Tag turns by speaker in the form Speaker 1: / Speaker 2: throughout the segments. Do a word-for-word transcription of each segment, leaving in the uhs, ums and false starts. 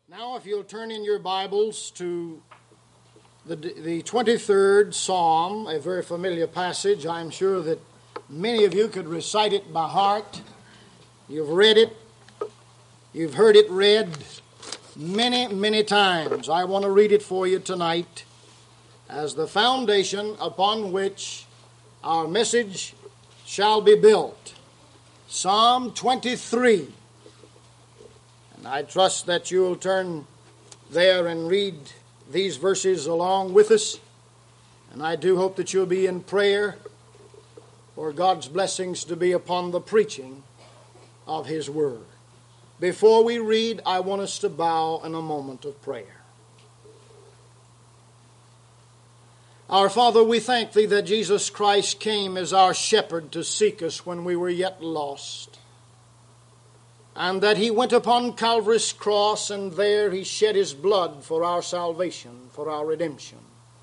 Speaker 1: Now, if you'll turn in your Bibles to the, the twenty-third Psalm, a very familiar passage. I'm sure that many of you could recite it by heart. You've read it. You've heard it read many, many times. I want to read it for you tonight as the foundation upon which our message shall be built. Psalm twenty-three. And I trust that you'll turn there and read these verses along with us. And I do hope that you'll be in prayer for God's blessings to be upon the preaching of His Word. Before we read, I want us to bow in a moment of prayer. Our Father, we thank Thee that Jesus Christ came as our shepherd to seek us when we were yet lost. And that He went upon Calvary's cross, and there He shed His blood for our salvation, for our redemption.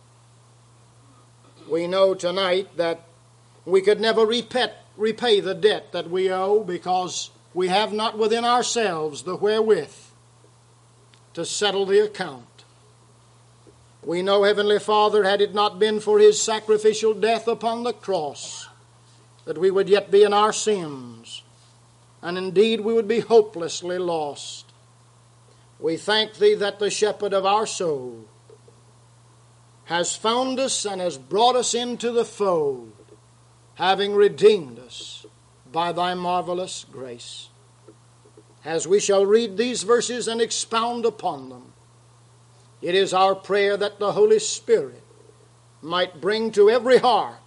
Speaker 1: We know tonight that we could never repay, repay the debt that we owe, because we have not within ourselves the wherewith to settle the account. We know, Heavenly Father, had it not been for His sacrificial death upon the cross, that we would yet be in our sins. And indeed we would be hopelessly lost. We thank Thee that the shepherd of our soul has found us and has brought us into the fold, having redeemed us by Thy marvelous grace. As we shall read these verses and expound upon them, it is our prayer that the Holy Spirit might bring to every heart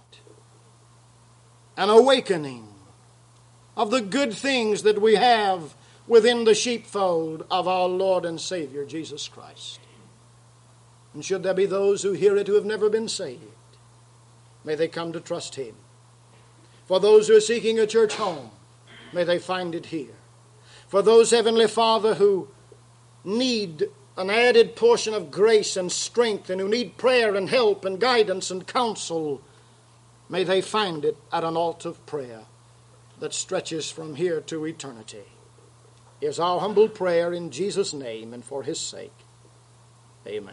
Speaker 1: an awakening of the good things that we have within the sheepfold of our Lord and Savior, Jesus Christ. And should there be those who hear it who have never been saved, may they come to trust Him. For those who are seeking a church home, may they find it here. For those, Heavenly Father, who need an added portion of grace and strength and who need prayer and help and guidance and counsel, may they find it at an altar of prayer that stretches from here to eternity. Is our humble prayer in Jesus' name and for His sake. Amen.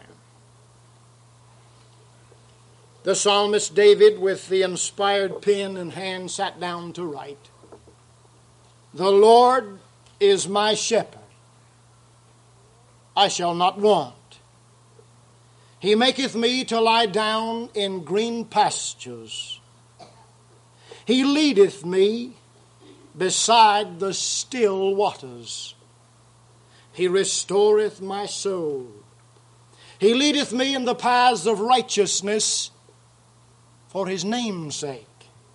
Speaker 1: The psalmist David, with the inspired pen in hand, sat down to write, "The Lord is my shepherd. I shall not want. He maketh me to lie down in green pastures. He leadeth me beside the still waters. He restoreth my soul. He leadeth me in the paths of righteousness for His name's sake.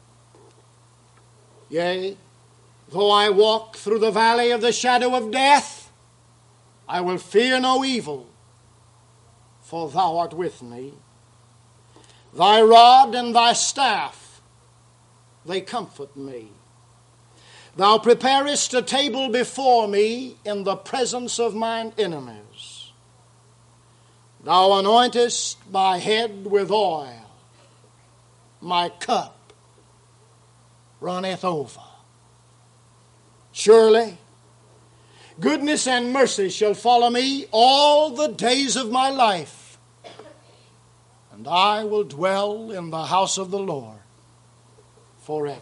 Speaker 1: Yea, though I walk through the valley of the shadow of death, I will fear no evil, for Thou art with me. Thy rod and Thy staff, they comfort me. Thou preparest a table before me in the presence of mine enemies. Thou anointest my head with oil. My cup runneth over. Surely goodness and mercy shall follow me all the days of my life, and I will dwell in the house of the Lord forever."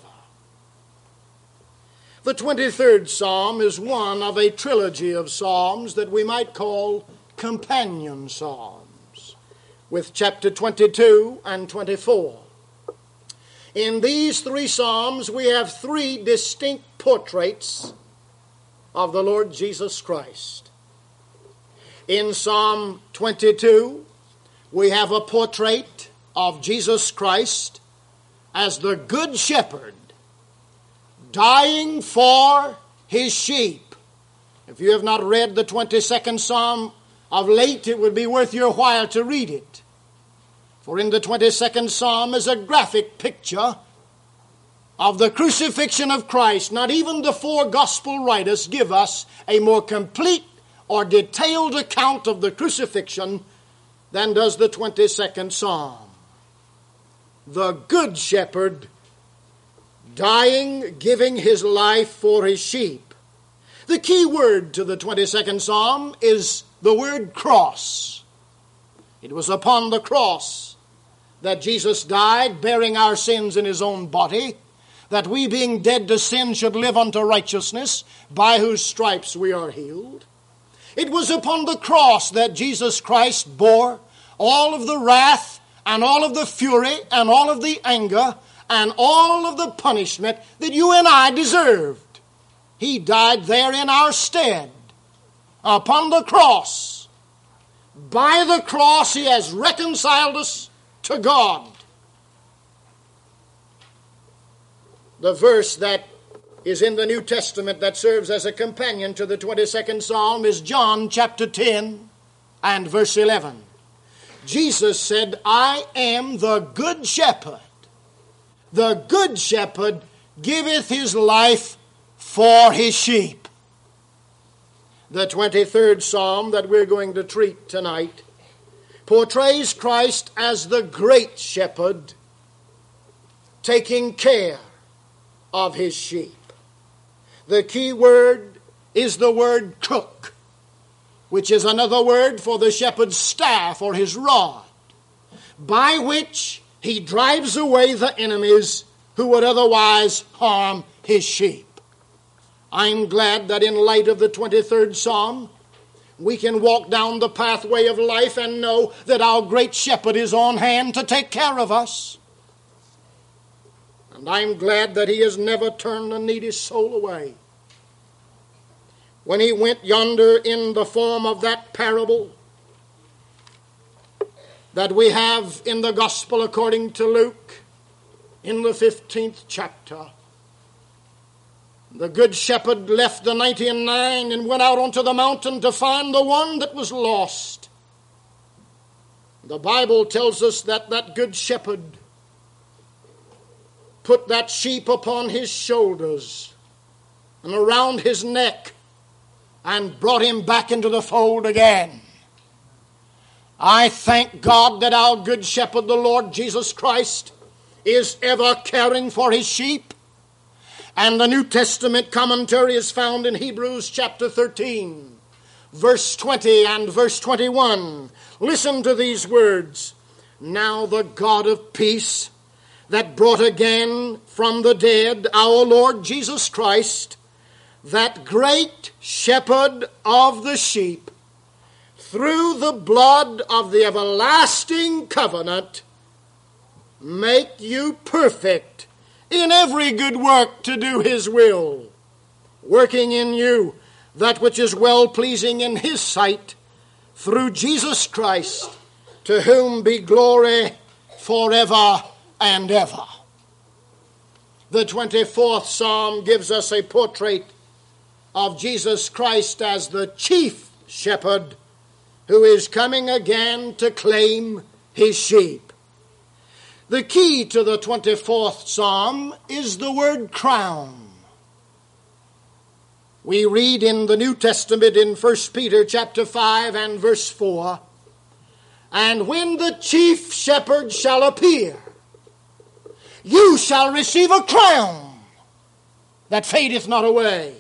Speaker 1: The twenty-third Psalm is one of a trilogy of psalms that we might call companion psalms, with chapter twenty-two and twenty-four. In these three psalms we have three distinct portraits of the Lord Jesus Christ. In Psalm twenty-two, we have a portrait of Jesus Christ as the Good Shepherd, dying for His sheep. If you have not read the twenty-second Psalm of late, it would be worth your while to read it. For in the twenty-second Psalm is a graphic picture of the crucifixion of Christ. Not even the four gospel writers give us a more complete or detailed account of the crucifixion than does the twenty-second Psalm. The Good Shepherd dying, giving His life for His sheep. The key word to the twenty-second Psalm is the word cross. It was upon the cross that Jesus died, bearing our sins in his own body, that we, being dead to sin, should live unto righteousness, by whose stripes we are healed. It was upon the cross that Jesus Christ bore all of the wrath and all of the fury and all of the anger and all of the punishment that you and I deserved. He died there in our stead upon the cross. By the cross he has reconciled us to God. The verse that is in the New Testament that serves as a companion to the twenty-second Psalm is John chapter ten and verse eleven. Jesus said, I am the good shepherd. The good shepherd giveth his life for his sheep. The twenty-third Psalm that we're going to treat tonight portrays Christ as the great shepherd taking care of his sheep. The key word is the word crook, which is another word for the shepherd's staff or his rod, by which he drives away the enemies who would otherwise harm his sheep. I'm glad that in light of the twenty-third Psalm, we can walk down the pathway of life and know that our great shepherd is on hand to take care of us. And I'm glad that he has never turned a needy soul away. When he went yonder in the form of that parable that we have in the Gospel according to Luke in the fifteenth chapter, the good shepherd left the ninety and nine and went out onto the mountain to find the one that was lost. The Bible tells us that that good shepherd put that sheep upon his shoulders and around his neck and brought him back into the fold again. I thank God that our good shepherd, the Lord Jesus Christ, is ever caring for his sheep. And the New Testament commentary is found in Hebrews chapter thirteen, verse twenty and verse twenty-one. Listen to these words. Now the God of peace, that brought again from the dead our Lord Jesus Christ, that great shepherd of the sheep, through the blood of the everlasting covenant, make you perfect in every good work to do his will, working in you that which is well-pleasing in his sight, through Jesus Christ, to whom be glory forever and ever. The twenty-fourth Psalm gives us a portrait of Jesus Christ as the chief shepherd who is coming again to claim his sheep. The key to the twenty-fourth Psalm is the word crown. We read in the New Testament in First Peter chapter five and verse four, and when the chief shepherd shall appear, you shall receive a crown that fadeth not away.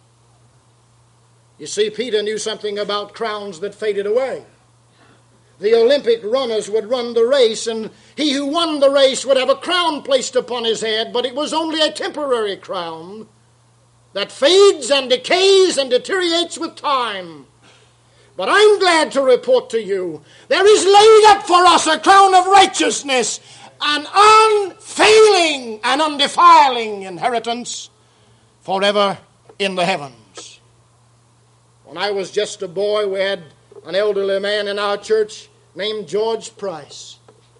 Speaker 1: You see, Peter knew something about crowns that faded away. The Olympic runners would run the race, and he who won the race would have a crown placed upon his head, but it was only a temporary crown that fades and decays and deteriorates with time. But I'm glad to report to you, there is laid up for us a crown of righteousness, an unfailing and undefiling inheritance forever in the heavens. When I was just a boy, we had an elderly man in our church named George Price.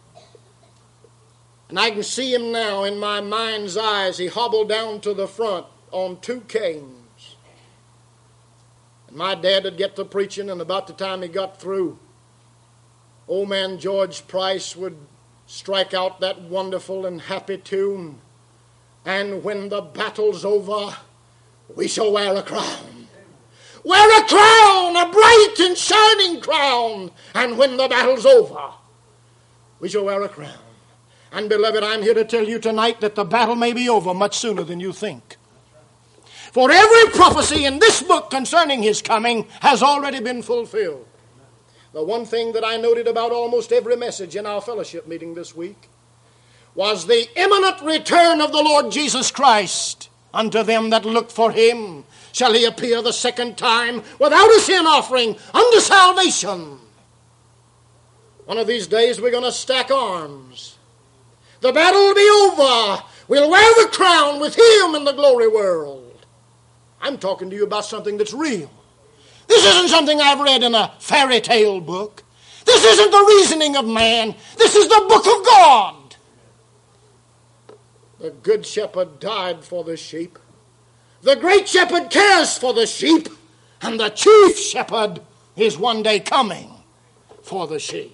Speaker 1: And I can see him now in my mind's eyes. He hobbled down to the front on two canes. And my dad would get to preaching, and about the time he got through, old man George Price would strike out that wonderful and happy tune. And when the battle's over, we shall wear a crown. Wear a crown, a bright and shining crown. And when the battle's over, we shall wear a crown. And beloved, I'm here to tell you tonight that the battle may be over much sooner than you think. For every prophecy in this book concerning his coming has already been fulfilled. The one thing that I noted about almost every message in our fellowship meeting this week was the imminent return of the Lord Jesus Christ. Unto them that look for him shall he appear the second time without a sin offering unto salvation. One of these days we're going to stack arms. The battle will be over. We'll wear the crown with him in the glory world. I'm talking to you about something that's real. This isn't something I've read in a fairy tale book. This isn't the reasoning of man. This is the book of God. The good shepherd died for the sheep. The great shepherd cares for the sheep. And the chief shepherd is one day coming for the sheep.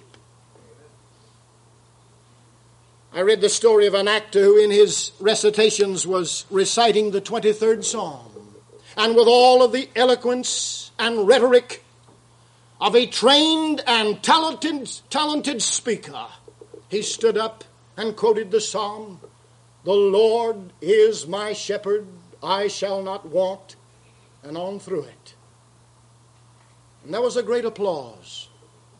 Speaker 1: I read the story of an actor who in his recitations was reciting the twenty-third Psalm. And with all of the eloquence and rhetoric of a trained and talented, talented speaker, he stood up and quoted the Psalm. The Lord is my shepherd, I shall not want, and on through it. And there was a great applause.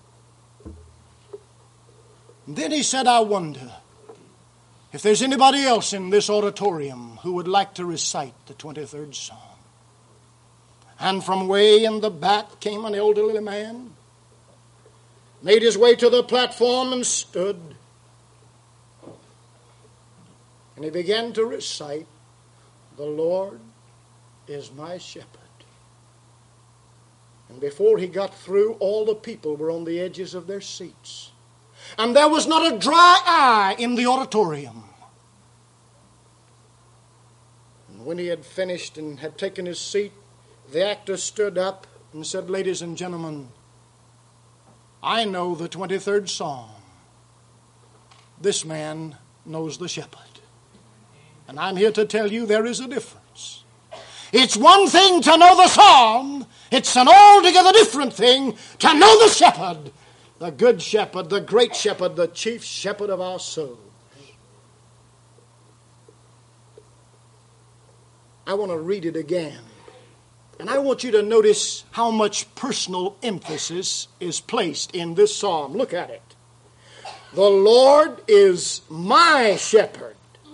Speaker 1: And then he said, I wonder if there's anybody else in this auditorium who would like to recite the twenty-third Psalm. And from way in the back came an elderly man, made his way to the platform and stood. And he began to recite, the Lord is my shepherd. And before he got through, all the people were on the edges of their seats. And there was not a dry eye in the auditorium. And when he had finished and had taken his seat, the actor stood up and said, ladies and gentlemen, I know the twenty-third Psalm. This man knows the shepherd. And I'm here to tell you there is a difference. It's one thing to know the Psalm. It's an altogether different thing to know the shepherd. The good shepherd, the great shepherd, the chief shepherd of our souls. I want to read it again. And I want you to notice how much personal emphasis is placed in this psalm. Look at it. The Lord is my shepherd.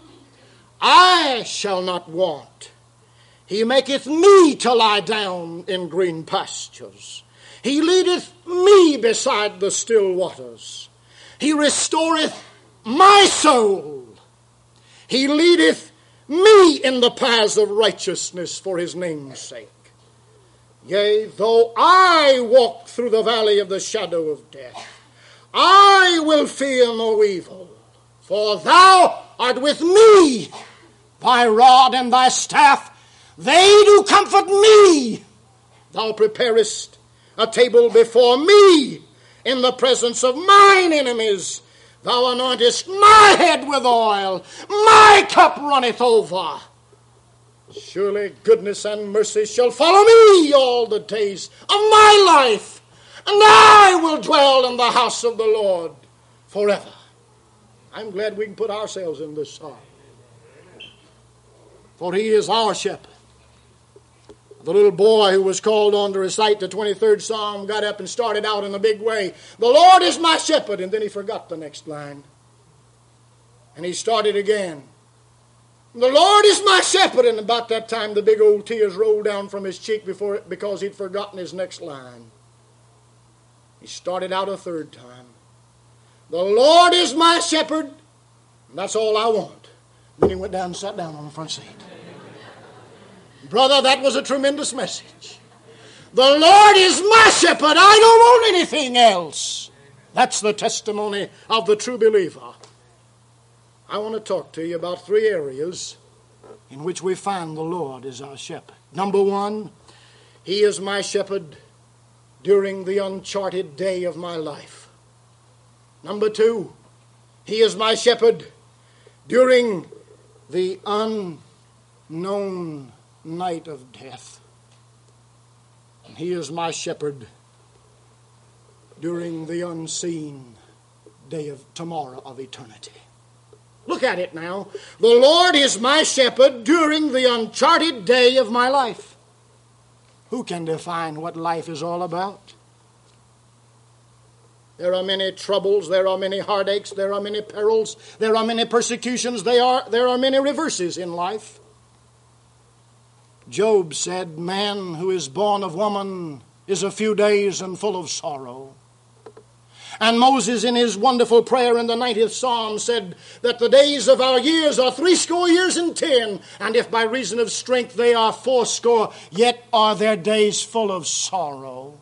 Speaker 1: I shall not want. He maketh me to lie down in green pastures. He leadeth me beside the still waters. He restoreth my soul. He leadeth me in the paths of righteousness for his name's sake. Yea, though I walk through the valley of the shadow of death, I will fear no evil, for thou art with me. Thy rod and thy staff, they do comfort me. Thou preparest a table before me in the presence of mine enemies. Thou anointest my head with oil. My cup runneth over. Surely goodness and mercy shall follow me all the days of my life, and I will dwell in the house of the Lord forever. I'm glad we can put ourselves in this psalm. For he is our shepherd. The little boy who was called on to recite the twenty-third Psalm got up and started out in a big way. The Lord is my shepherd. And then he forgot the next line. And he started again. The Lord is my shepherd. And about that time the big old tears rolled down from his cheek before it, because he'd forgotten his next line. He started out a third time. The Lord is my shepherd. And that's all I want. Then he went down and sat down on the front seat. Brother, that was a tremendous message. The Lord is my shepherd. I don't want anything else. That's the testimony of the true believer. I want to talk to you about three areas in which we find the Lord is our shepherd. Number one, he is my shepherd during the uncharted day of my life. Number two, he is my shepherd during the unknown night of death. And he is my shepherd during the unseen day of tomorrow of eternity. Look at it now. The Lord is my shepherd during the uncharted day of my life. Who can define what life is all about? There are many troubles, there are many heartaches, there are many perils, there are many persecutions, there are, there are many reverses in life. Job said, man who is born of woman is a few days and full of sorrow. And Moses in his wonderful prayer in the ninetieth Psalm said that the days of our years are threescore years and ten, and if by reason of strength they are fourscore, yet are their days full of sorrow.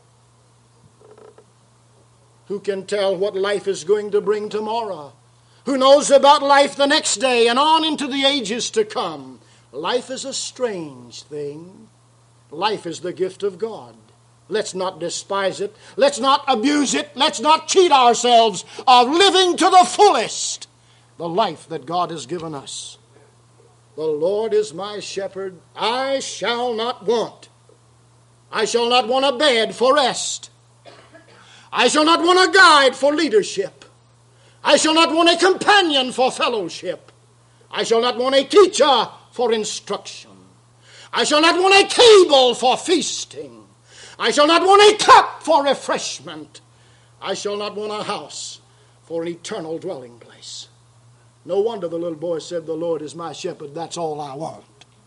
Speaker 1: Who can tell what life is going to bring tomorrow? Who knows about life the next day and on into the ages to come? Life is a strange thing. Life is the gift of God. Let's not despise it. Let's not abuse it. Let's not cheat ourselves of living to the fullest the life that God has given us. The Lord is my shepherd. I shall not want. I shall not want a bed for rest. I shall not want a guide for leadership. I shall not want a companion for fellowship. I shall not want a teacher for instruction. I shall not want a table for feasting. I shall not want a cup for refreshment. I shall not want a house for an eternal dwelling place. No wonder the little boy said, the Lord is my shepherd, that's all I want.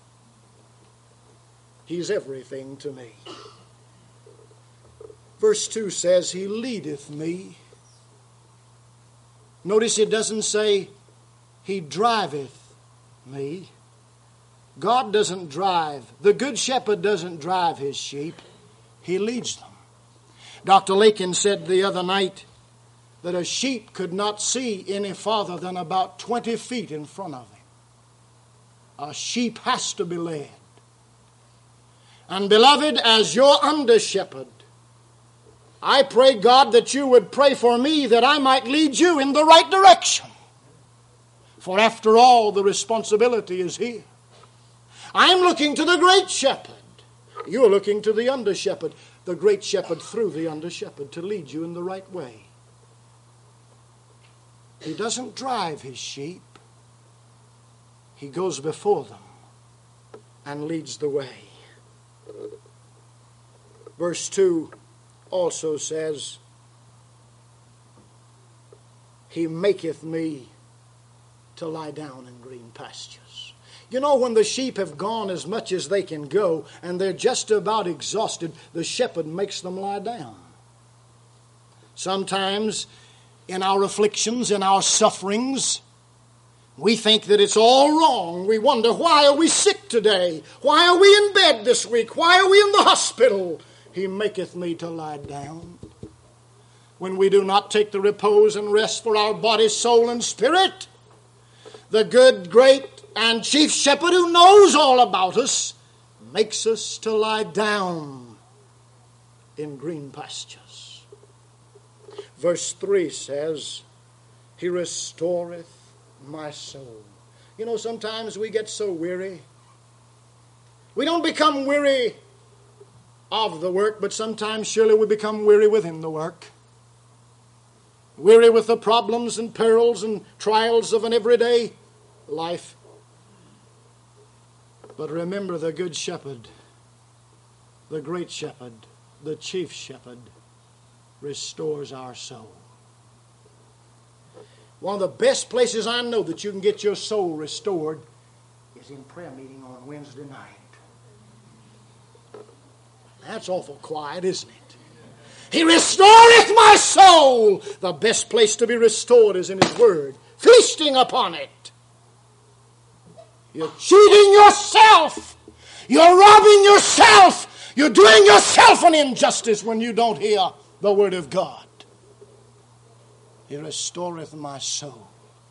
Speaker 1: He's everything to me. Verse two says, he leadeth me. Notice it doesn't say, he driveth me. God doesn't drive. The good shepherd doesn't drive his sheep. He leads them. Doctor Lakin said the other night that a sheep could not see any farther than about twenty feet in front of him. A sheep has to be led. And beloved, as your under shepherd, I pray, God, that you would pray for me that I might lead you in the right direction. For after all, the responsibility is here. I'm looking to the great shepherd. You're looking to the under shepherd. The great shepherd through the under shepherd to lead you in the right way. He doesn't drive his sheep. He goes before them and leads the way. Verse two also says, he maketh me to lie down in green pastures. You know, when the sheep have gone as much as they can go and they're just about exhausted, the shepherd makes them lie down. Sometimes in our afflictions, in our sufferings, we think that it's all wrong. We wonder, why are we sick today? Why are we in bed this week? Why are we in the hospital? He maketh me to lie down. When we do not take the repose and rest for our body, soul, and spirit, the good, great, and chief shepherd who knows all about us makes us to lie down in green pastures. Verse three says, he restoreth my soul. You know, sometimes we get so weary. We don't become weary of the work, but sometimes surely we become weary within the work. Weary with the problems and perils and trials of an everyday life. But remember, the good shepherd, the great shepherd, the chief shepherd restores our soul. One of the best places I know that you can get your soul restored is in prayer meeting on Wednesday night. That's awful quiet, isn't it? He restoreth my soul. The best place to be restored is in his word, feasting upon it. You're cheating yourself. You're robbing yourself. You're doing yourself an injustice when you don't hear the word of God. He restoreth my soul.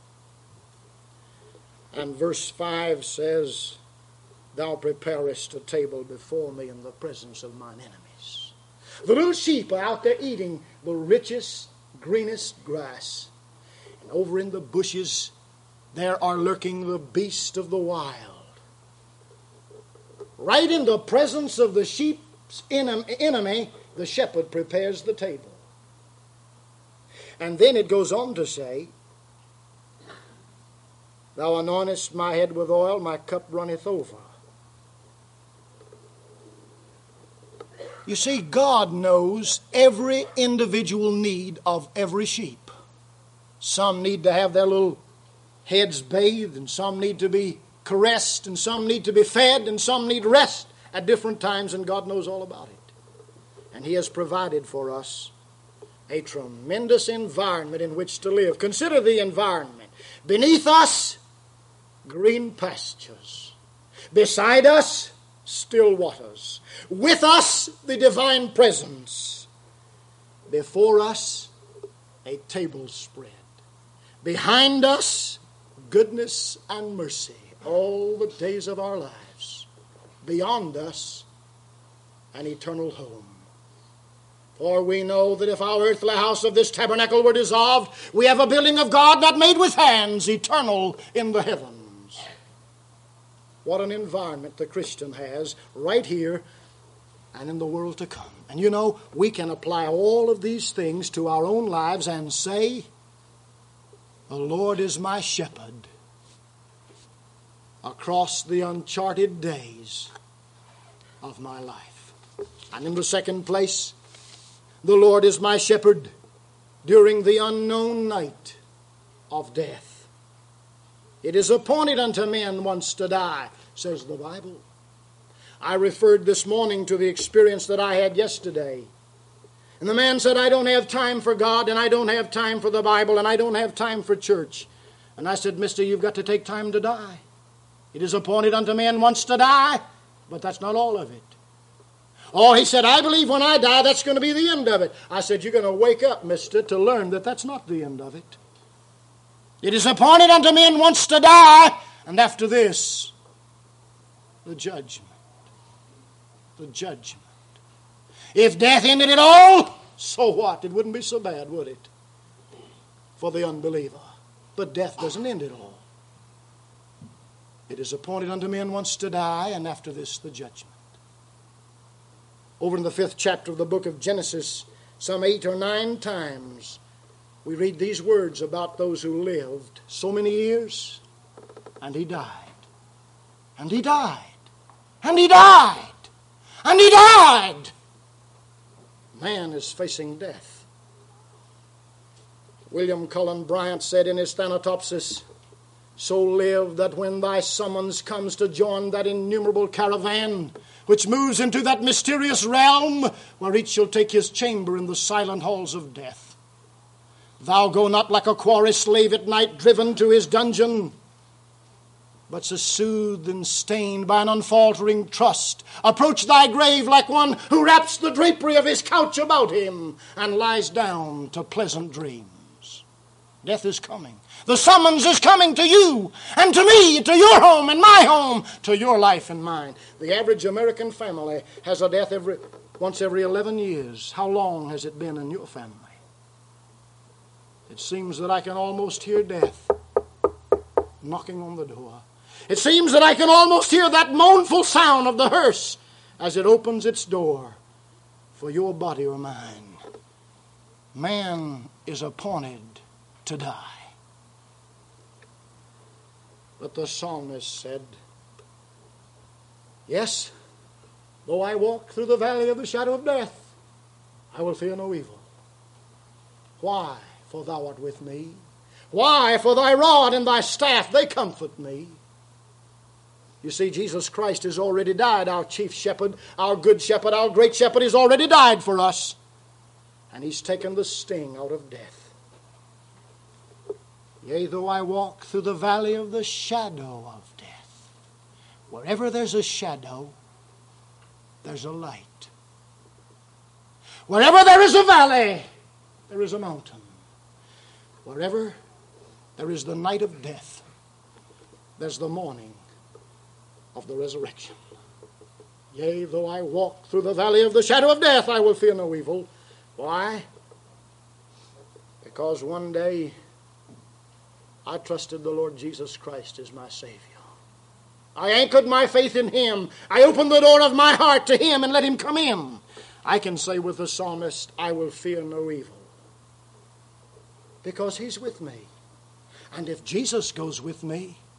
Speaker 1: And verse five says, thou preparest a table before me in the presence of mine enemies. The little sheep are out there eating the richest, greenest grass. And over in the bushes, there are lurking the beasts of the wild. Right in the presence of the sheep's enemy, the shepherd prepares the table. And then it goes on to say, Thou anointest my head with oil, my cup runneth over. You see, God knows every individual need of every sheep. Some need to have their little heads bathed, and some need to be caressed, and some need to be fed, and some need rest at different times, and God knows all about it. And He has provided for us a tremendous environment in which to live. Consider the environment. Beneath us, green pastures. Beside us, still waters. With us, the divine presence. Before us, a table spread. Behind us, goodness and mercy all the days of our lives. Beyond us, an eternal home. For we know that if our earthly house of this tabernacle were dissolved, we have a building of God not made with hands, eternal in the heavens. What an environment the Christian has right here and in the world to come. And you know, we can apply all of these things to our own lives and say, the Lord is my shepherd across the uncharted days of my life. And in the second place, the Lord is my shepherd during the unknown night of death. It is appointed unto men once to die, says the Bible. I referred this morning to the experience that I had yesterday. And the man said, I don't have time for God, and I don't have time for the Bible, and I don't have time for church. And I said, mister, you've got to take time to die. It is appointed unto men once to die, but that's not all of it. Oh, he said, I believe when I die, that's going to be the end of it. I said, you're going to wake up, mister, to learn that that's not the end of it. It is appointed unto men once to die, and after this, the judgment. The judgment. If death ended it all, so what? It wouldn't be so bad, would it? For the unbeliever. But death doesn't end it all. It is appointed unto men once to die, and after this, the judgment. Over in the fifth chapter of the book of Genesis, some eight or nine times, we read these words about those who lived so many years, and he died, and he died, and he died, and he died. Man is facing death. William Cullen Bryant said in his Thanatopsis, so live that when thy summons comes to join that innumerable caravan which moves into that mysterious realm where each shall take his chamber in the silent halls of death, thou go not like a quarry slave at night driven to his dungeon, but so soothed and stained by an unfaltering trust, approach thy grave like one who wraps the drapery of his couch about him and lies down to pleasant dreams. Death is coming. The summons is coming to you and to me, to your home and my home, to your life and mine. The average American family has a death every once every eleven years. How long has it been in your family? It seems that I can almost hear death knocking on the door. It seems that I can almost hear that mournful sound of the hearse as it opens its door for your body or mine. Man is appointed to die. But the psalmist said, yes, though I walk through the valley of the shadow of death, I will fear no evil. Why? For thou art with me. Why? For thy rod and thy staff, they comfort me. You see, Jesus Christ has already died. Our chief shepherd, our good shepherd, our great shepherd has already died for us. And he's taken the sting out of death. Yea, though I walk through the valley of the shadow of death. Wherever there's a shadow, there's a light. Wherever there is a valley, there is a mountain. Wherever there is the night of death, there's the morning of the resurrection. Yea, though I walk through the valley of the shadow of death, I will fear no evil. Why? Because one day I trusted the Lord Jesus Christ as my Savior. I anchored my faith in Him. I opened the door of my heart to Him and let Him come in. I can say with the psalmist, I will fear no evil. Because He's with me. And if Jesus goes with me,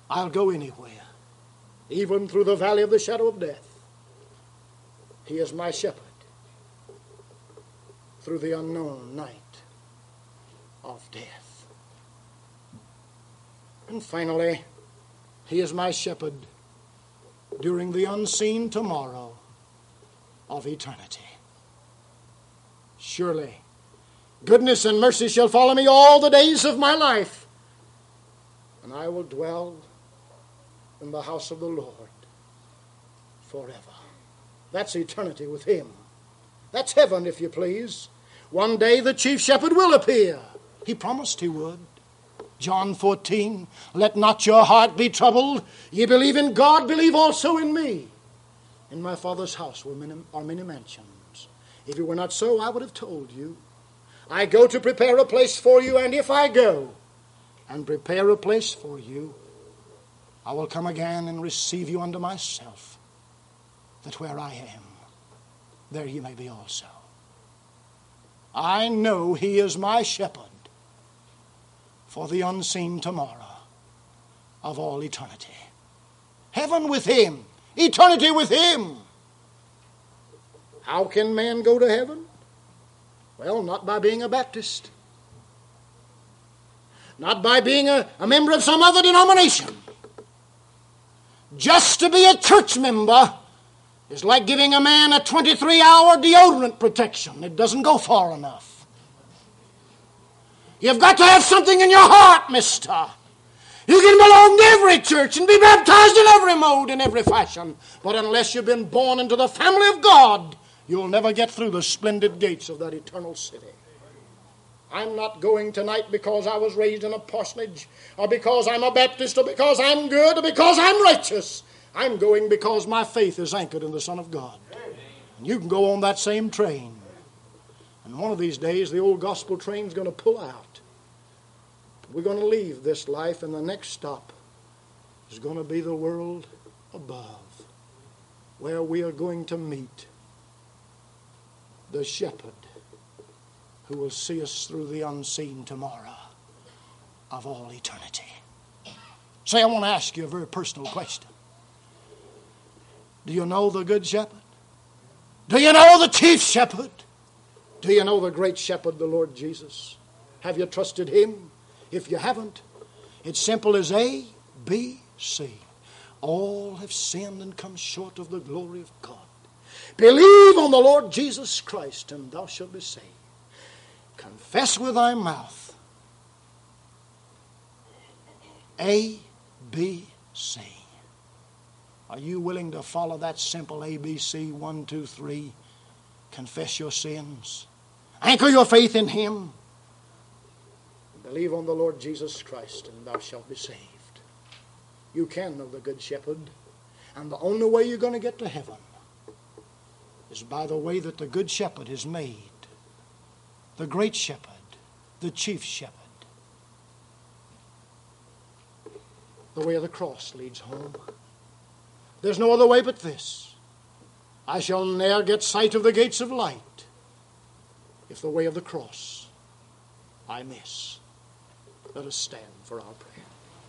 Speaker 1: I'll go anywhere, even through the valley of the shadow of death. He is my shepherd through the unknown night of death. And finally, He is my shepherd during the unseen tomorrow of eternity. Surely, goodness and mercy shall follow me all the days of my life, and I will dwell in the house of the Lord forever. That's eternity with Him. That's heaven, if you please. One day the chief shepherd will appear. He promised He would. John fourteen, let not your heart be troubled. Ye believe in God, believe also in me. In my Father's house are many mansions. If it were not so, I would have told you. I go to prepare a place for you, and if I go and prepare a place for you, I will come again and receive you unto myself, that where I am, there ye may be also. I know He is my shepherd for the unseen tomorrow of all eternity. Heaven with Him, eternity with Him. How can man go to heaven? Well, not by being a Baptist. Not by being a, a member of some other denomination. Just to be a church member is like giving a man a twenty-three hour deodorant protection. It doesn't go far enough. You've got to have something in your heart, mister. You can belong to every church and be baptized in every mode, in every fashion. But unless you've been born into the family of God, you'll never get through the splendid gates of that eternal city. I'm not going tonight because I was raised in a parsonage, or because I'm a Baptist, or because I'm good, or because I'm righteous. I'm going because my faith is anchored in the Son of God. And you can go on that same train. And one of these days, the old gospel train's going to pull out. We're going to leave this life, and the next stop is going to be the world above, where we are going to meet the shepherd who will see us through the unseen tomorrow of all eternity. Say, I want to ask you a very personal question. Do you know the good shepherd? Do you know the chief shepherd? Do you know the great shepherd, the Lord Jesus? Have you trusted Him? If you haven't, it's simple as A, B, C. All have sinned and come short of the glory of God. Believe on the Lord Jesus Christ, and thou shalt be saved. Confess with thy mouth. A, B, C. Are you willing to follow that simple A, B, C, one, two, three? Confess your sins. Anchor your faith in Him. Believe on the Lord Jesus Christ, and thou shalt be saved. You can know the Good Shepherd, and the only way you're going to get to heaven is by the way that the Good Shepherd is made. The Great Shepherd, the Chief Shepherd. The way of the cross leads home. There's no other way but this. I shall ne'er get sight of the gates of light if the way of the cross I miss. Let us stand for our prayer.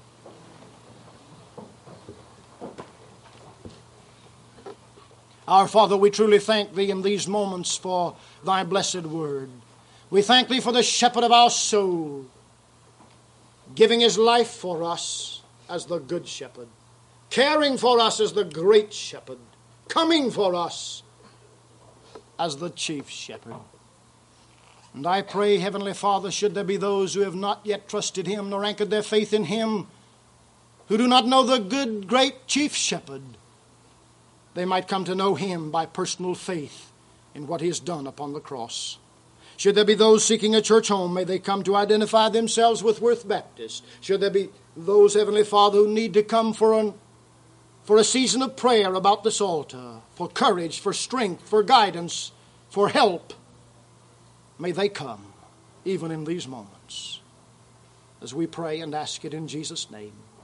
Speaker 1: Our Father, we truly thank Thee in these moments for Thy blessed word. We thank Thee for the shepherd of our soul, giving His life for us as the good shepherd, caring for us as the great shepherd, coming for us as the chief shepherd. And I pray, Heavenly Father, should there be those who have not yet trusted Him nor anchored their faith in Him, who do not know the good, great chief shepherd, they might come to know Him by personal faith in what He has done upon the cross. Should there be those seeking a church home, may they come to identify themselves with Worth Baptist. Should there be those, Heavenly Father, who need to come for, an, for a season of prayer about this altar, for courage, for strength, for guidance, for help, may they come even in these moments as we pray and ask it in Jesus' name.